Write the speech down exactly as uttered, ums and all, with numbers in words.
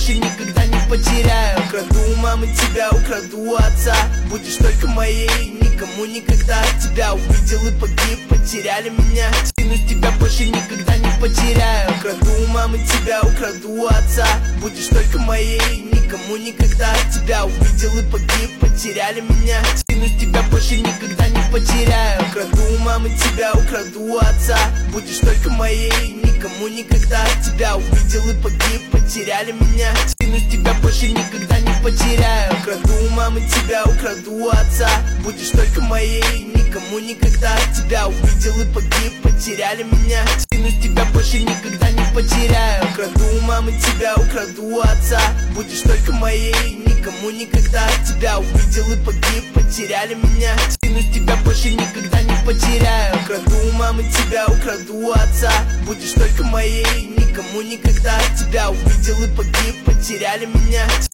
больше никогда не потеряю. Украду у мамы тебя, украду у отца. Будешь только моей, никому никогда. Тебя увидел и погиб, потеряли меня. Клянусь, тебя больше никогда не потеряю. Украду у мамы тебя, украду у отца. Будешь только моей, никому никогда. Тебя увидел и погиб, потеряли меня. Клянусь, тебя больше никогда не потеряю. Украду у мамы тебя, украду у отца. Будешь только моей, никому никогда. Тебя увидел и погиб, потеряли меня. Клянусь, тебя больше никогда не потеряю. Украду у мамы тебя, украду у отца. Будешь только моей, никому никогда. Тебя увидел и погиб, потеряли меня. Клянусь, тебя больше никогда не потеряю. Украду у мамы тебя, украду у отца. Будешь только моей, никому никогда. Тебя увидел и погиб, потеряли меня. Клянусь, тебя больше никогда не потеряю. Украду у мамы тебя, украду у отца. Будешь только моей, никому никогда. Тебя увидел и погиб, потеряли меня.